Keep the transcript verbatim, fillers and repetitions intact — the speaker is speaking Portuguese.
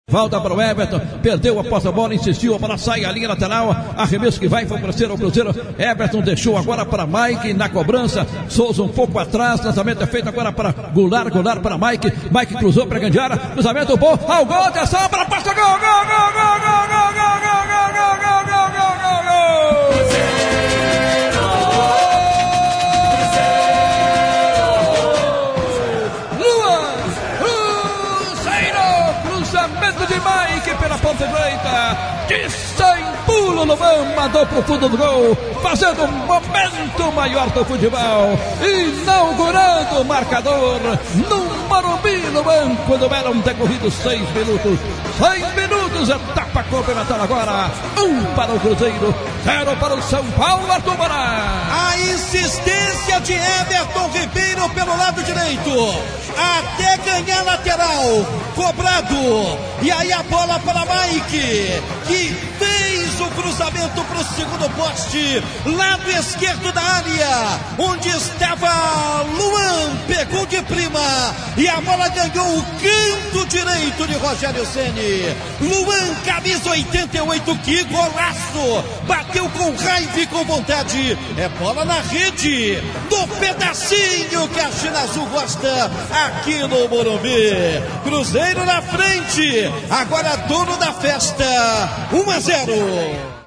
Volta para o Everton, perdeu a posse da bola, insistiu, a bola sai, a linha lateral, arremesso que vai favorecer ao Cruzeiro. Everton deixou agora para Mike na cobrança, Souza um pouco atrás, lançamento é feito agora para Goulart, Goulart para Mike, Mike cruzou para a grande área, cruzamento bom, ao gol, atenção, para a pasta, gol, gol, gol, gol, gol, gol, gol, gol, gol, gol, gol, gol, gol, gol. Cruzamento de Mike pela ponta direita, de sem pulo no vão, mandou pro fundo do gol, fazendo um momento maior do futebol, inaugurando o marcador no Morumbi, no banco do Eram, decorridos seis minutos, seis minutos, etapa complementar agora, um para o Cruzeiro, zero para o São Paulo, Arthur Moraes. A insistência de Everton Ribeiro pelo lado direito, até ganhar lateral, cobrado, e aí a bola para Mike, que fez o cruzamento para o segundo poste, lado esquerdo da área, onde estava Luan, pegou de prima, e a bola ganhou o canto direito de Rogério Ceni. Luan, camisa oitenta e oito, que golaço, bateu com raiva e com vontade, é bola na rede, no pedacinho que a China Azul gosta, aqui no Morumbi. Cruzeiro na frente, agora dono da festa, um a zero.